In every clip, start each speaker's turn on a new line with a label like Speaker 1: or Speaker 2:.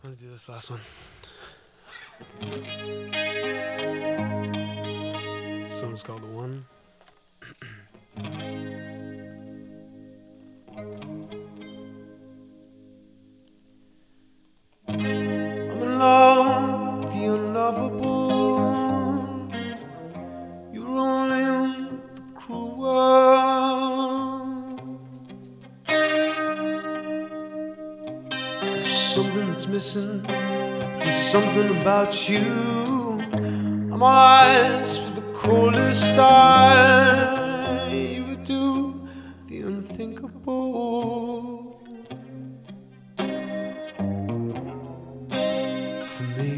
Speaker 1: I'm gonna do this last one. This one's called The One. I'm in love with the unlovable. You're rolling with the cruel world. There's something that's missing. There's something about you. I'm all eyes for the coldest star. You would do the unthinkable for me.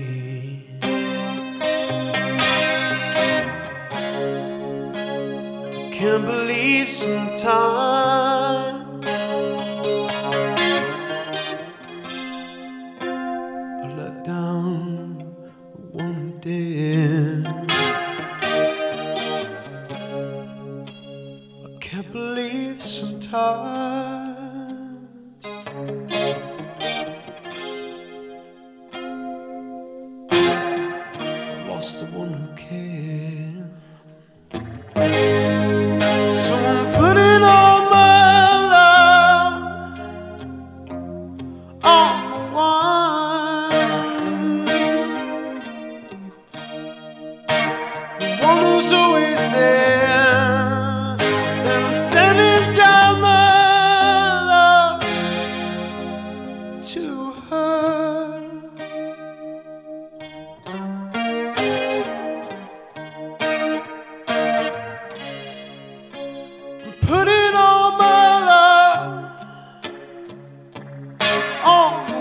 Speaker 1: I can't believe sometimes I let down the one who did. I can't believe sometimes I lost the one who cared. So I'm putting all my love on the one who's always there, and I'm sending down my love to her. I'm putting all my love on the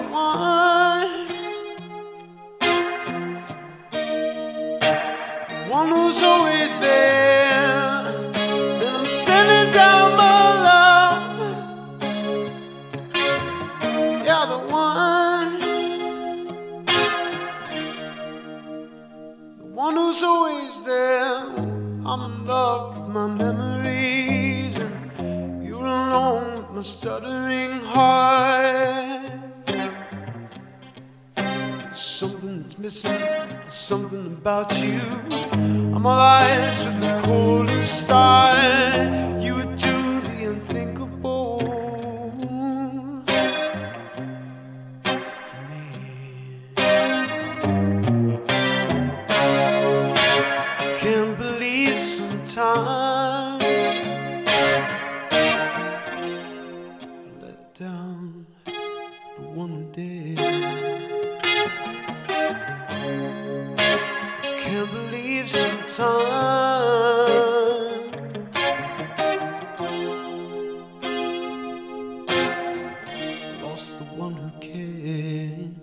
Speaker 1: one who's always there, and I'm sending down my love. Yeah, the one who's always there. I'm in love with my memories, and you're alone with my stuttering heart. There's something that's missing, there's something about you. I'm all eyes with the coldest star. You would do the unthinkable for me. I can't believe sometimes I let down the one who did. Can't believe sometimes I lost the one who cared.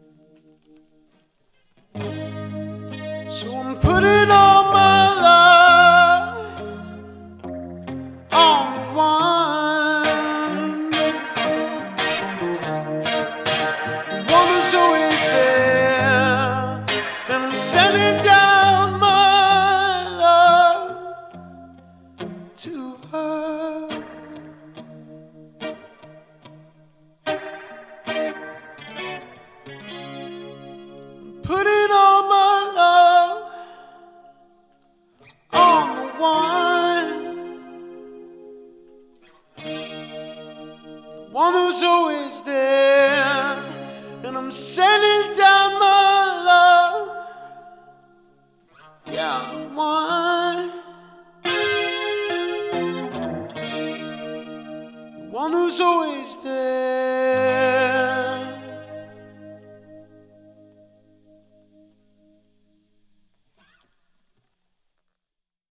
Speaker 1: So I'm putting all my love on the one who's always there, and I'm sending down my love to her. I'm putting all my love on the one who's always there, and I'm sending down my love. Yeah, the one who's always there.